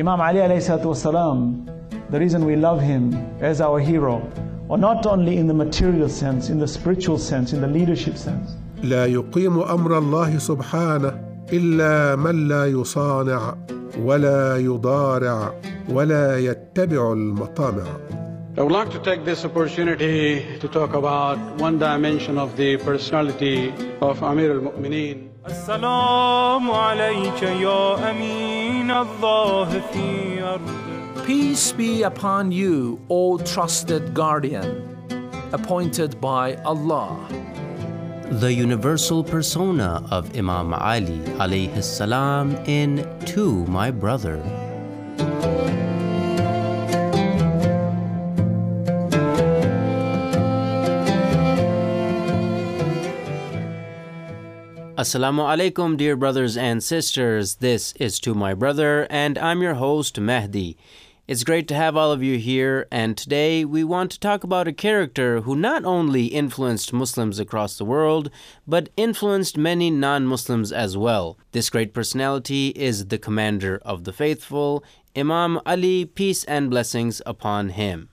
Imam Ali alayhi salatu wasalam, the reason we love him as our hero, or not only in the material sense, in the spiritual sense, in the leadership sense. لا يقيم أمر الله سبحانه إلا من لا يصانع ولا يضارع ولا يتبع المطامع. I would like to take this opportunity to talk about one dimension of the personality of Amir al-Mu'mineen. As-salamu alayka ya Amin Allah fi ard. Peace be upon you, O trusted guardian, appointed by Allah. The universal persona of Imam Ali alayhi salam in To My Brother. Assalamu alaikum, dear brothers and sisters. This is To My Brother, and I'm your host, Mehdi. It's great to have all of you here, and today we want to talk about a character who not only influenced Muslims across the world, but influenced many non-Muslims as well. This great personality is the commander of the faithful, Imam Ali, peace and blessings upon him.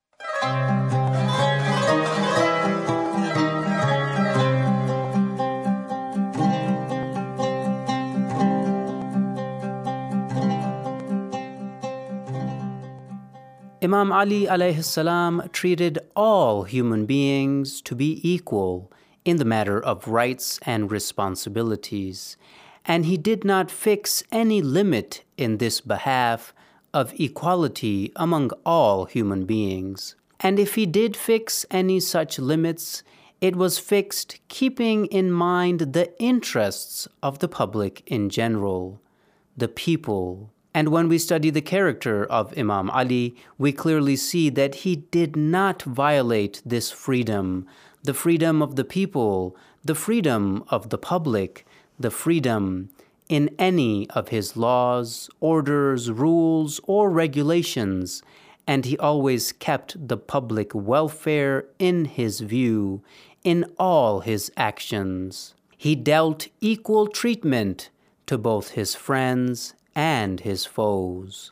Imam Ali alayhi salam treated all human beings to be equal in the matter of rights and responsibilities, and he did not fix any limit in this behalf of equality among all human beings. And if he did fix any such limits, it was fixed keeping in mind the interests of the public in general, the people. And when we study the character of Imam Ali, we clearly see that he did not violate this freedom, the freedom of the people, the freedom of the public, the freedom in any of his laws, orders, rules, or regulations, and he always kept the public welfare in his view in all his actions. He dealt equal treatment to both his friends and his foes.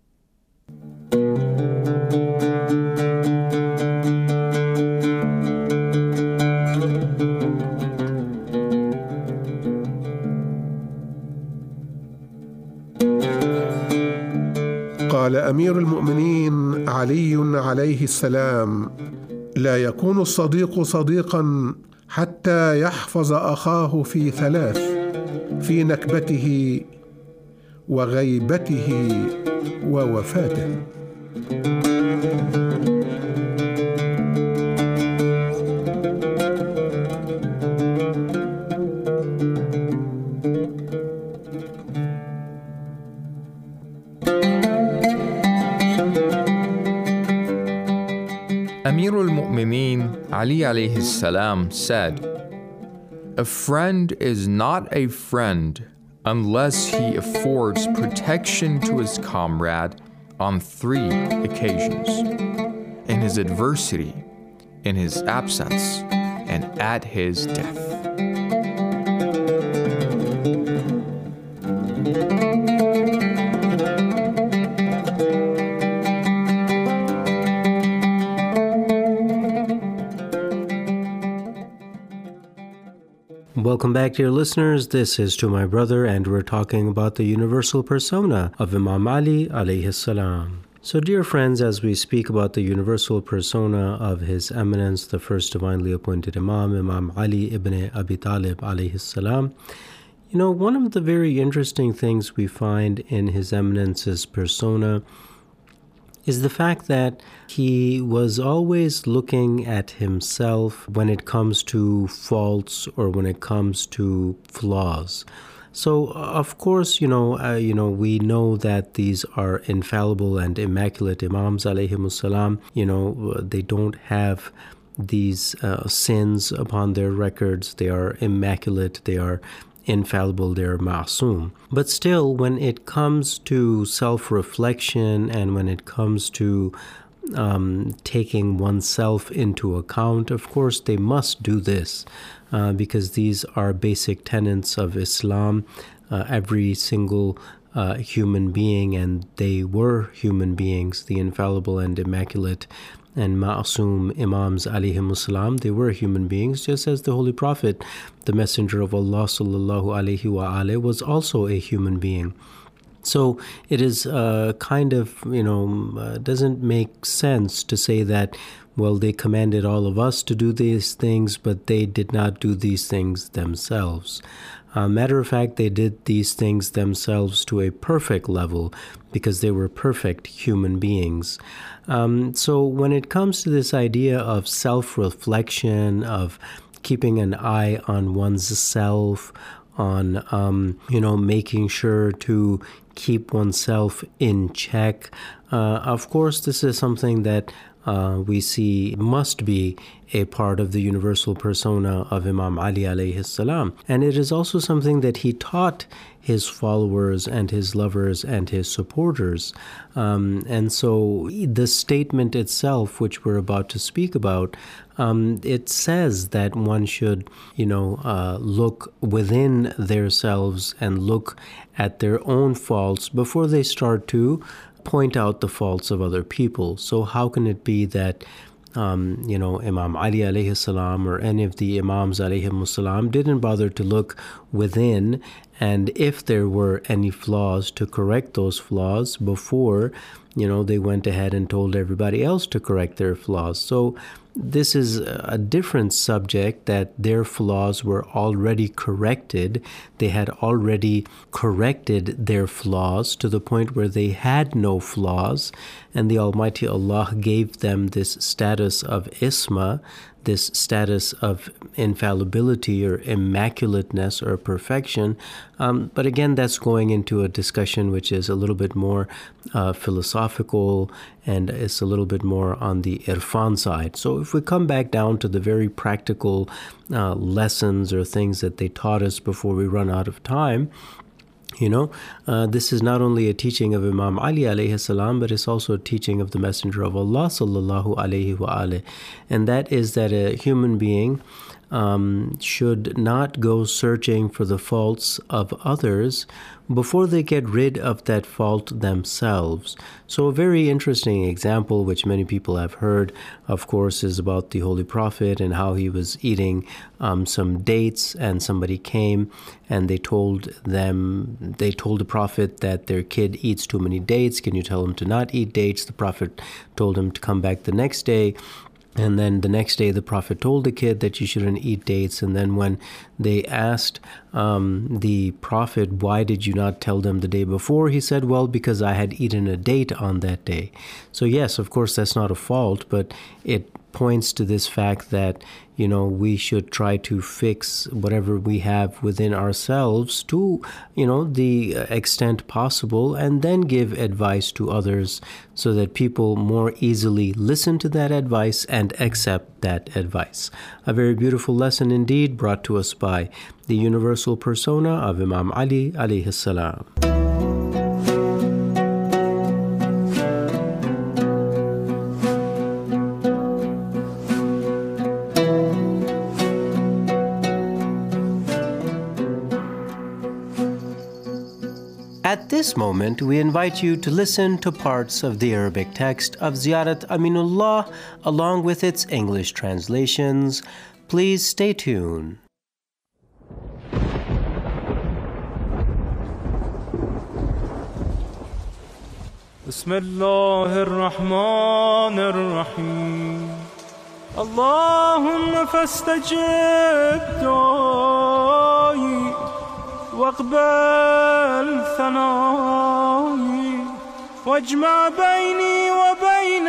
قال أمير المؤمنين علي عليه السلام: لا يكون الصديق صديقا حتى يحفظ أخاه في ثلاث: في نكبته وغيبته ووفاته. Amir al-Mu'mineen Ali alayhi salam said, "A friend is not a friend unless he affords protection to his comrade on 3 occasions: in his adversity, in his absence, and at his death." Welcome back, dear listeners. This is To My Brother, and we're talking about the universal persona of Imam Ali alayhi salam. So, dear friends, as we speak about the universal persona of His Eminence, the first divinely appointed Imam, Imam Ali ibn Abi Talib alayhi salam, one of the very interesting things we find in His Eminence's persona is the fact that he was always looking at himself when it comes to faults or when it comes to flaws. So, of course, we know that these are infallible and immaculate Imams alayhimus salam. They don't have these sins upon their records. They are immaculate. They are infallible, they're ma'soom. But still, when it comes to self-reflection and when it comes to taking oneself into account, of course they must do this because these are basic tenets of Islam. Every single human being, and they were human beings, the infallible and immaculate and ma'asum Imams alayhimus salam. They were human beings, just as the Holy Prophet, the Messenger of Allah sallallahu alayhi wa alayhi, was also a human being. So it is kind of, doesn't make sense to say that, well, they commanded all of us to do these things, but they did not do these things themselves. Matter of fact, they did these things themselves to a perfect level because they were perfect human beings. So when it comes to this idea of self-reflection, of keeping an eye on one's self, on, making sure to keep oneself in check, of course, this is something that we see must be a part of the universal persona of Imam Ali alayhi salam. And it is also something that he taught his followers and his lovers and his supporters. And so the statement itself, which we're about to speak about, it says that one should, look within themselves and look at their own faults before they start to point out the faults of other people. So how can it be that Imam Ali alayhi salam or any of the Imams alayhimus salam didn't bother to look within, and if there were any flaws, to correct those flaws before they went ahead and told everybody else to correct their flaws? So this is a different subject, that their flaws were already corrected. They had already corrected their flaws to the point where they had no flaws, and the Almighty Allah gave them this status of isma, this status of infallibility or immaculateness or perfection. But again, that's going into a discussion which is a little bit more philosophical, and it's a little bit more on the irfan side. So if we come back down to the very practical lessons or things that they taught us before we run out of time, this is not only a teaching of Imam Ali alayhi salam, but it's also a teaching of the Messenger of Allah sallallahu alayhi wa alayhi. And that is that a human being should not go searching for the faults of others before they get rid of that fault themselves. So a very interesting example, which many people have heard, of course, is about the Holy Prophet and how he was eating some dates, and somebody came and they told the Prophet that their kid eats too many dates. Can you tell him to not eat dates? The Prophet told him to come back the next day. And then the next day, the Prophet told the kid that you shouldn't eat dates. And then when they asked the Prophet, why did you not tell them the day before? He said, well, because I had eaten a date on that day. So yes, of course, that's not a fault, but it points to this fact that, we should try to fix whatever we have within ourselves to, the extent possible, and then give advice to others so that people more easily listen to that advice and accept that advice. A very beautiful lesson indeed, brought to us by the universal persona of Imam Ali alayhi salam. At this moment, we invite you to listen to parts of the Arabic text of Ziyarat Aminullah along with its English translations. Please stay tuned. Bismillahir Rahmanir Rahim. Allahumma fastajib du'ai واقبل ثنائي واجمع بيني وبين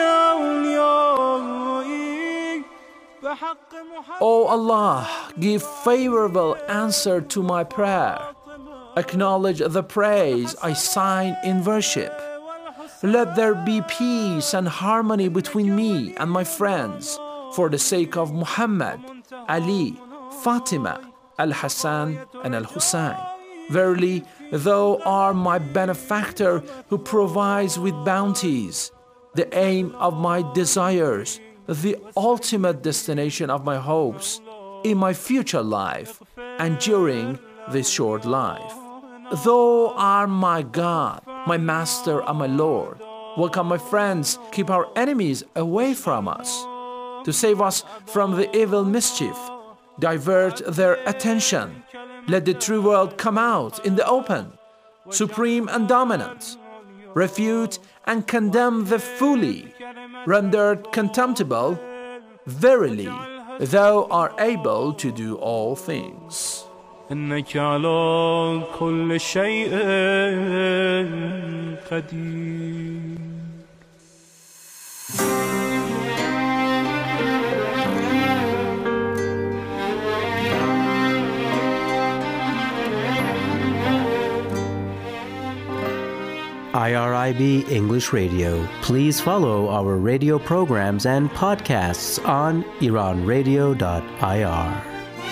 أوليائي بحق محمد. O Allah, give favorable answer to my prayer. Acknowledge the praise I sign in worship. Let there be peace and harmony between me and my friends for the sake of Muhammad, Ali, Fatima, Al-Hassan and Al-Hussein. Verily, Thou art my benefactor who provides with bounties, the aim of my desires, the ultimate destination of my hopes in my future life and during this short life. Thou art my God, my Master and my Lord. Welcome, my friends, keep our enemies away from us. To save us from the evil mischief, divert their attention. Let the true world come out in the open, supreme and dominant. Refute and condemn the folly, rendered contemptible. Verily, thou art able to do all things. إنك على كل شيء قدير. IRIB English Radio. Please follow our radio programs and podcasts on iranradio.ir.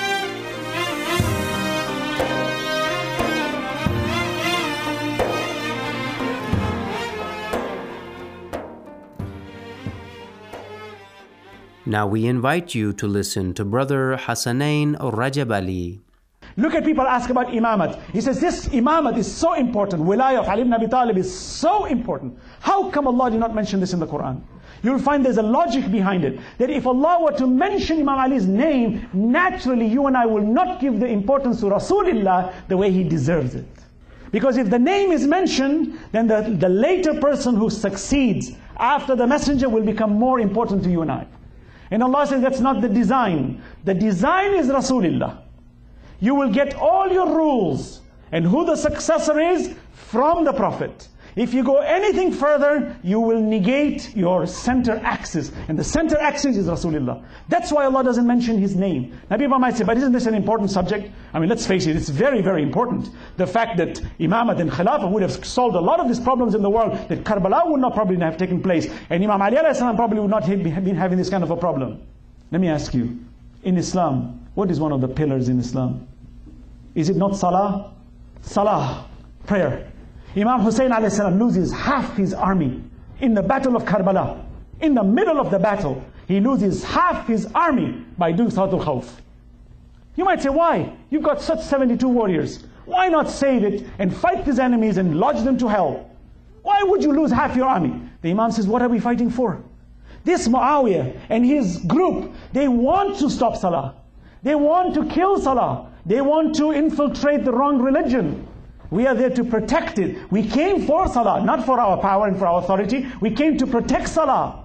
Now we invite you to listen to Brother Hassanain Rajab Ali. Look at people ask about imamat. He says this imamat is so important. Wilayah of Ali ibn Abi Talib is so important. How come Allah did not mention this in the Quran? You'll find there's a logic behind it. That if Allah were to mention Imam Ali's name, naturally you and I will not give the importance to Rasulullah the way he deserves it. Because if the name is mentioned, then the later person who succeeds after the messenger will become more important to you and I. And Allah says that's not the design. The design is Rasulullah. You will get all your rules and who the successor is from the Prophet. If you go anything further, you will negate your center axis. And the center axis is Rasulullah. That's why Allah doesn't mention his name. Now people might say, but isn't this an important subject? I mean, let's face it, it's very, very important. The fact that Imamat and Khilafah would have solved a lot of these problems in the world, that Karbala would not probably have taken place, and Imam Ali alayhi salam probably would not have been having this kind of a problem. Let me ask you, in Islam, what is one of the pillars in Islam? Is it not salah? Salah, prayer. Imam Hussein alayhi salam loses half his army in the battle of Karbala. In the middle of the battle, he loses half his army by doing Salatul Khawf. You might say, why? You've got such 72 warriors. Why not save it and fight these enemies and lodge them to hell? Why would you lose half your army? The Imam says, what are we fighting for? This Muawiyah and his group, they want to stop Salah. They want to kill Salah. They want to infiltrate the wrong religion. We are there to protect it. We came for Salah, not for our power and for our authority. We came to protect Salah.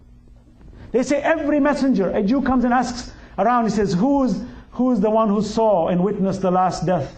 They say every messenger, a Jew comes and asks around, he says, who's the one who saw and witnessed the last death?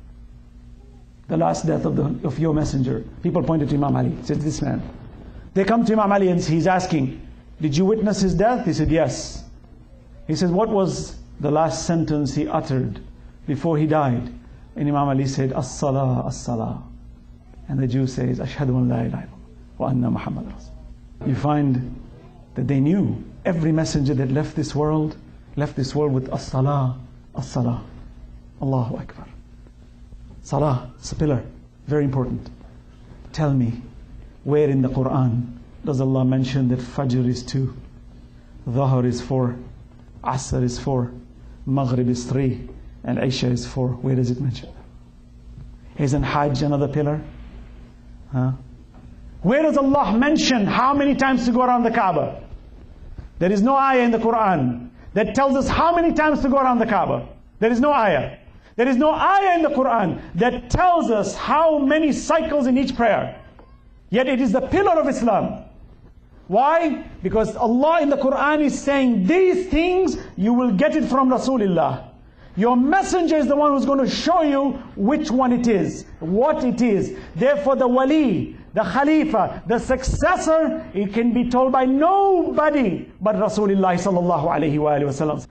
The last death of your messenger. People pointed to Imam Ali. He says, this man. They come to Imam Ali and he's asking, did you witness his death? He said, yes. He says, what was the last sentence he uttered before he died? And Imam Ali said, As-salah, As-salah. And the Jew says, Ashhadu an la ilaha illallah wa anna Muhammad Rasul. You find that they knew every messenger that left this world with As-salah, As-salah. Allahu Akbar. Salah, it's a pillar, very important. Tell me, where in the Quran does Allah mention that Fajr is 2, Dhuhr is 4, Asr is 4, Maghrib is 3, and Isha is 4? Where does it mention? Isn't Hajj another pillar? Huh? Where does Allah mention how many times to go around the Kaaba? There is no ayah in the Quran that tells us how many times to go around the Kaaba. There is no ayah. There is no ayah in the Quran that tells us how many cycles in each prayer. Yet it is the pillar of Islam. Why? Because Allah in the Quran is saying these things, you will get it from Rasulullah. Your messenger is the one who's going to show you which one it is, what it is. Therefore the wali, the khalifa, the successor, it can be told by nobody but Rasulullah sallallahu alayhi wa sallam.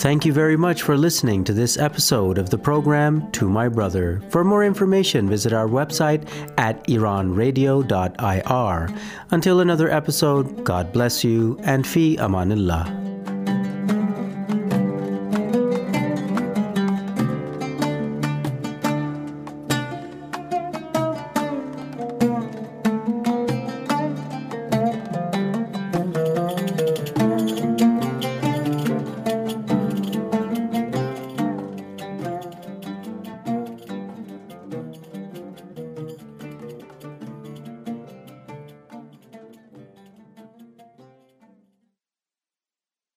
Thank you very much for listening to this episode of the program To My Brother. For more information, visit our website at iranradio.ir. Until another episode, God bless you and fi amanillah.